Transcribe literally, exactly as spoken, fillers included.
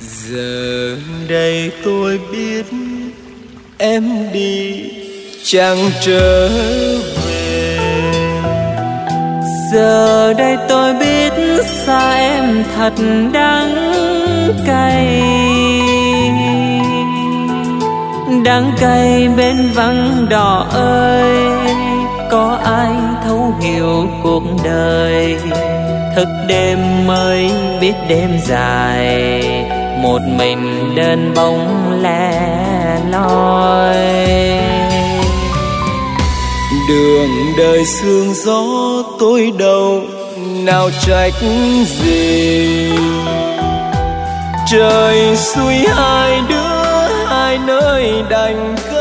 Giờ đây tôi biết em đi chẳng trở về. Giờ đây tôi biết xa em thật đắng cay, đắng cay bên vắng đỏ ơi. Có ai thấu hiểu cuộc đời, thức đêm mới biết đêm dài, một mình đơn bóng lẻ loi. Đường đời sương gió tôi đâu nào trách gì, trời xui hai đứa hai nơi đành cỡ.